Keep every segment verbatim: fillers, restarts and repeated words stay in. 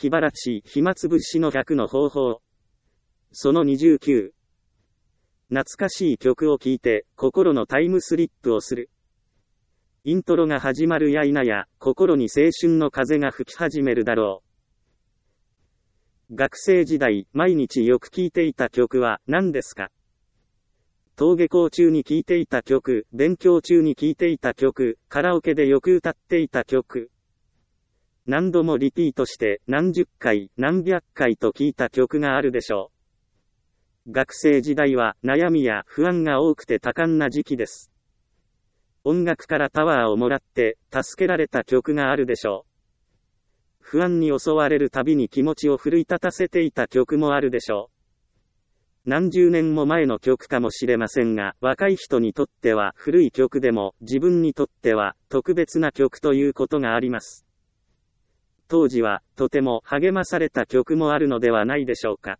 気晴らし、暇つぶしの逆の方法。そのにじゅうきゅう。懐かしい曲を聴いて、心のタイムスリップをする。イントロが始まるや否や、心に青春の風が吹き始めるだろう。学生時代、毎日よく聴いていた曲は何ですか？登下校中に聴いていた曲、勉強中に聴いていた曲、カラオケでよく歌っていた曲。何度もリピートして何十回、何百回と聴いた曲があるでしょう。学生時代は悩みや不安が多くて多感な時期です。音楽からパワーをもらって助けられた曲があるでしょう。不安に襲われるたびに気持ちを奮い立たせていた曲もあるでしょう。何十年も前の曲かもしれませんが、若い人にとっては古い曲でも自分にとっては特別な曲ということがあります。当時はとても励まされた曲もあるのではないでしょうか。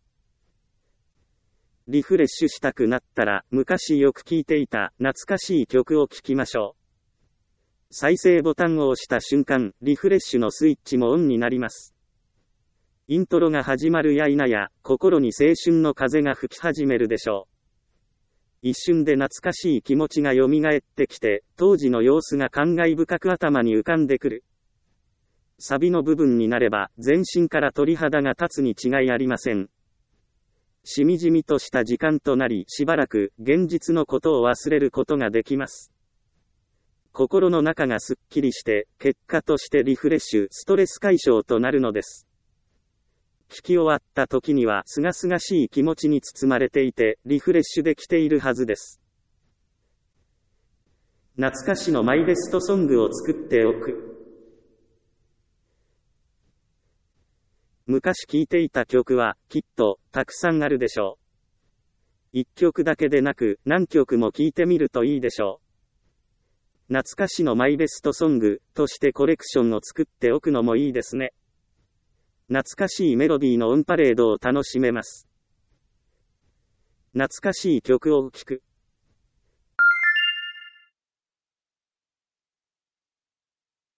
リフレッシュしたくなったら、昔よく聴いていた懐かしい曲を聴きましょう。再生ボタンを押した瞬間、リフレッシュのスイッチもオンになります。イントロが始まるや否や、心に青春の風が吹き始めるでしょう。一瞬で懐かしい気持ちが蘇ってきて、当時の様子が感慨深く頭に浮かんでくる。サビの部分になれば、全身から鳥肌が立つに違いありません。しみじみとした時間となり、しばらく現実のことを忘れることができます。心の中がすっきりして、結果としてリフレッシュ、ストレス解消となるのです。聞き終わった時には、すがすがしい気持ちに包まれていて、リフレッシュできているはずです。懐かしのマイベストソングを作っておく。昔聴いていた曲は、きっと、たくさんあるでしょう。一曲だけでなく、何曲も聴いてみるといいでしょう。懐かしのマイベストソング、としてコレクションを作っておくのもいいですね。懐かしいメロディーのオンパレードを楽しめます。懐かしい曲を聴く。